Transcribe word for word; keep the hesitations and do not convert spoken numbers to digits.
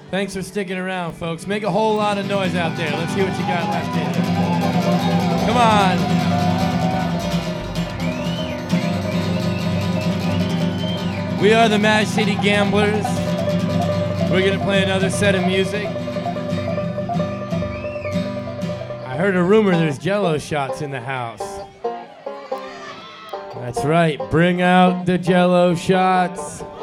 Thanks for sticking around, folks. Make a whole lot of noise out there. Let's see what you got left in you. Come on. We are the Mad City Gamblers. We're going to play another set of music. I heard a rumor there's Jell-O shots in the house. That's right. Bring out the Jell-O shots.